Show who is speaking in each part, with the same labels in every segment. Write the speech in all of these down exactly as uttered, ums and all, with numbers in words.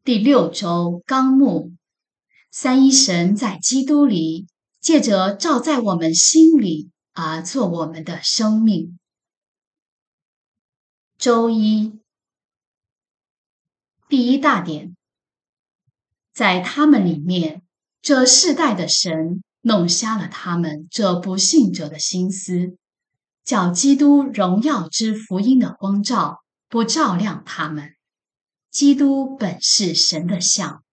Speaker 1: 第六周纲目：三一神在基督里，借着照在我们心里而做我们的生命。周一第一大点，在他们里面，这世代的神弄瞎了他们这不信者的心思，叫基督荣耀之福音的光照不照亮他们。基督本是神的像。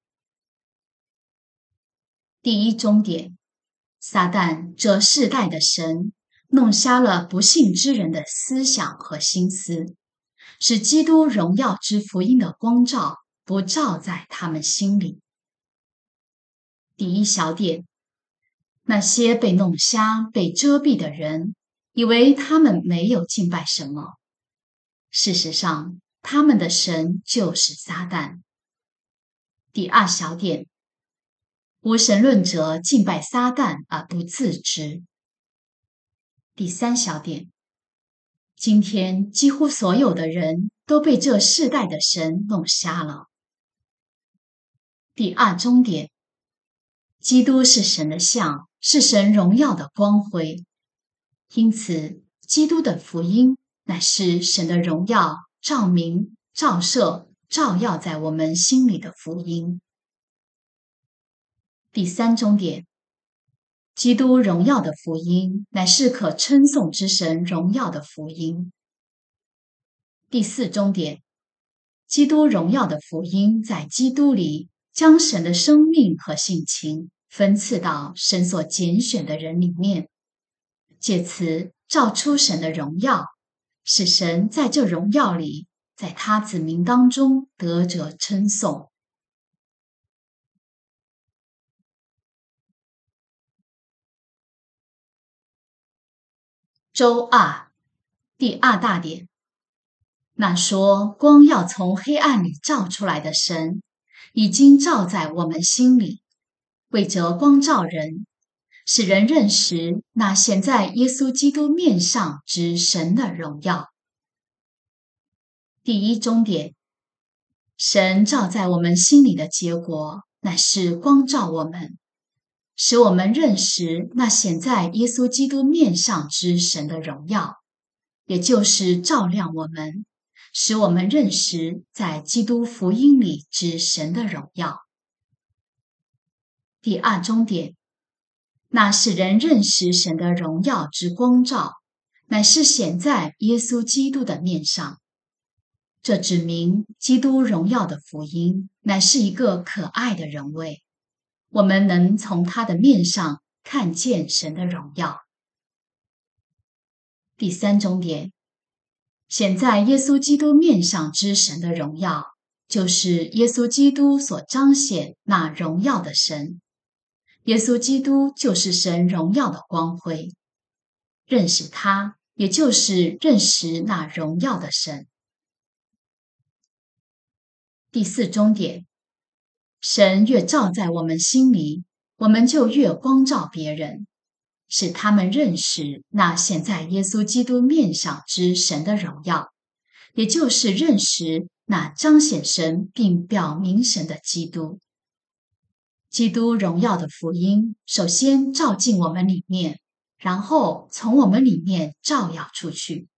Speaker 1: 第一终点，撒旦这世代的神弄瞎了不信之人的思想和心思，使基督荣耀之福音的光照不照在他们心里。第一小点，那些被弄瞎、被遮蔽的人，以为他们没有敬拜什么，事实上，他们的神就是撒旦。第二小点，无神论者敬拜撒旦而不自知。第三小点，今天几乎所有的人都被这世代的神弄瞎了。第二终点，基督是神的像，是神荣耀的光辉，因此基督的福音乃是神的荣耀照明、照射、照耀在我们心里的福音。第三终点，基督荣耀的福音乃是可称颂之神荣耀的福音。第四终点，基督荣耀的福音在基督里将神的生命和性情分赐到神所拣选的人里面，借此照出神的荣耀，使神在这荣耀里，在他子民当中得着称颂。周二第二大点，那说光要从黑暗里照出来的神，已经照在我们心里，为着光照人，使人认识那显在耶稣基督面上之神的荣耀。第一终点，神照在我们心里的结果，乃是光照我们，使我们认识那显在耶稣基督面上之神的荣耀，也就是照亮我们，使我们认识在基督福音里之神的荣耀。第二终点，那使人认识神的荣耀之光照，乃是显在耶稣基督的面上。这指明基督荣耀的福音乃是一个可爱的人位，我们能从他的面上看见神的荣耀。第三终点，显在耶稣基督面上之神的荣耀，就是耶稣基督所彰显那荣耀的神。耶稣基督就是神荣耀的光辉，认识他，也就是认识那荣耀的神。第四终点，神越照在我们心里，我们就越光照别人，使他们认识那显在耶稣基督面上之神的荣耀，也就是认识那彰显神并表明神的基督。基督荣耀的福音首先照进我们里面，然后从我们里面照耀出去。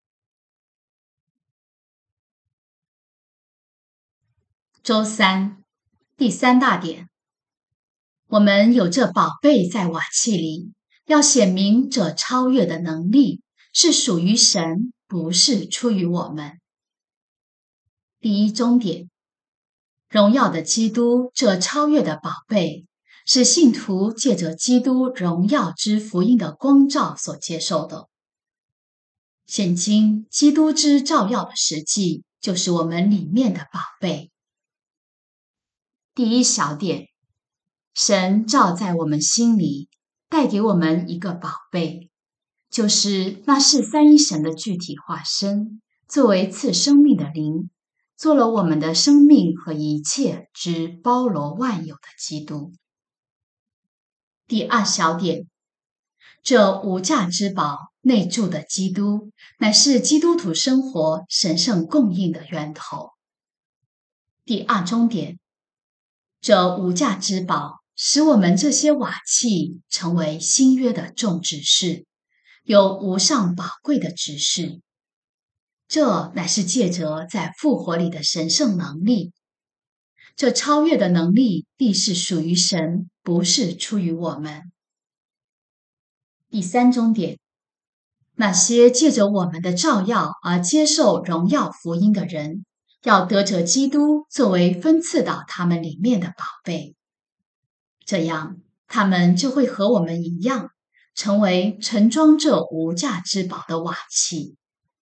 Speaker 1: 周三第三大点，我们有这宝贝在瓦器里，要显明这超越的能力是属于神，不是出于我们。第一终点，荣耀的基督这超越的宝贝，是信徒借着基督荣耀之福音的光照所接受的。现今基督之照耀的实际，就是我们里面的宝贝。第一小点，神照在我们心里，带给我们一个宝贝，就是那是三一神的具体化身，作为赐生命的灵，做了我们的生命和一切之包罗万有的基督。第二小点，这无价之宝内住的基督，乃是基督徒生活神圣供应的源头。 第二中点，这无价之宝使我们这些瓦器成为新约的众执事，有无上宝贵的执事。这乃是借着在复活里的神圣能力。这超越的能力必是属于神，不是出于我们。第三中点，那些借着我们的照耀而接受荣耀福音的人，要得着基督作为分赐到他们里面的宝贝，这样他们就会和我们一样，成为盛装这无价之宝的瓦器。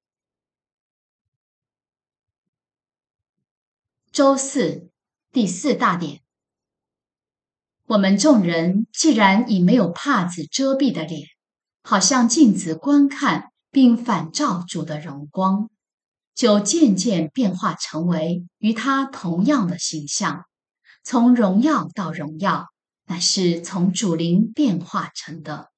Speaker 1: 周四，第四大点，我们众人既然以没有帕子遮蔽的脸，好像镜子观看并反照主的荣光，就渐渐变化成为与他同样的形象，从荣耀到荣耀，乃是从主灵变化成的。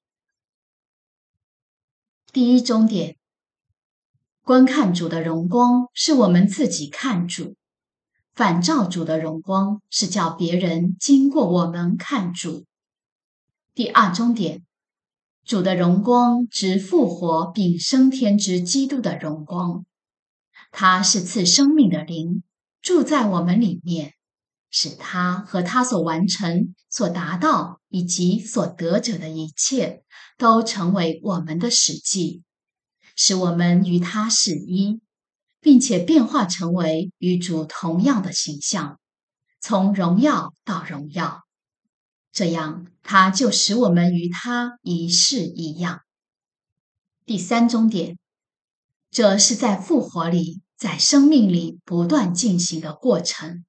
Speaker 1: 第一中点，观看主的荣光是我们自己看主，反照主的荣光是叫别人经过我们看主。第二中点，主的荣光指复活并升天之基督的荣光，他是赐生命的灵，住在我们里面，使他和他所完成、所达到以及所得者的一切，都成为我们的实际，使我们与他是一，并且变化成为与主同样的形象，从荣耀到荣耀，这样他就使我们与他一式一样。第三中点，这是在复活里，在生命里不断进行的过程。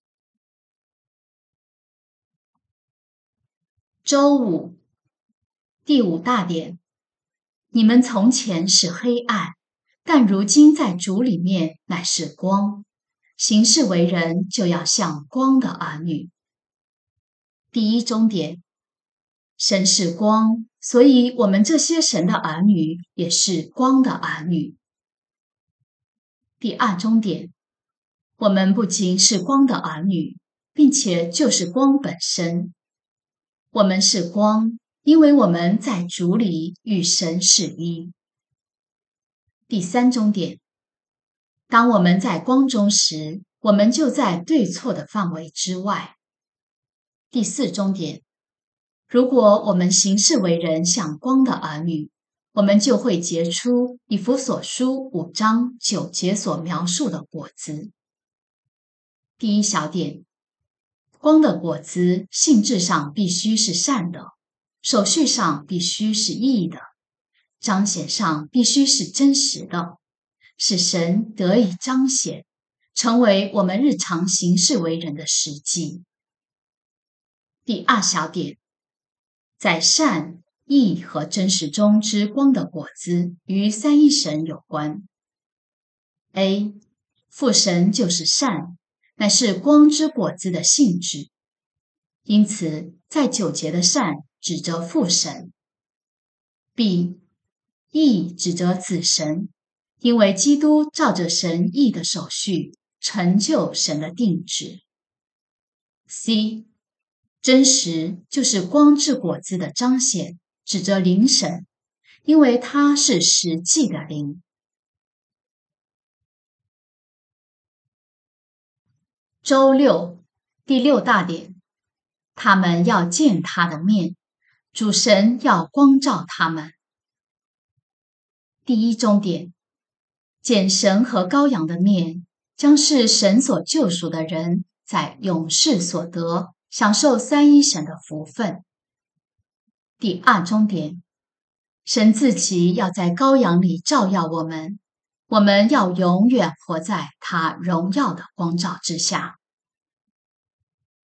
Speaker 1: 周五，第五大点，你们从前是黑暗，但如今在主里面乃是光，行事为人就要像光的儿女。第一中点，神是光，所以我们这些神的儿女也是光的儿女。第二中点，我们不仅是光的儿女，并且就是光本身。我们是光，因为我们在主里与神是一。第三中点，当我们在光中时，我们就在对错的范围之外。第四中点，如果我们行事为人像光的儿女，我们就会结出以弗所书五章九节所描述的果子。第一小点，光的果子性质上必须是善的，手续上必须是义的，彰显上必须是真实的，使神得以彰显，成为我们日常行事为人的实际。第二小点，在善、义和真实中之光的果子与三一神有关。A. 父神就是善，乃是光之果子的性质，因此在九节的善指着父神。B. 义指着子神，因为基督照着神义的手续成就神的定旨。C. 真实就是光之果子的彰显，指着灵神，因为它是实际的灵。周六，第六大点，他们要见他的面，主神要光照他们。第一中点，见神和羔羊的面，将是神所救赎的人在永世所得，享受三一神的福分。第二中点，神自己要在羔羊里照耀我们，我们要永远活在他荣耀的光照之下。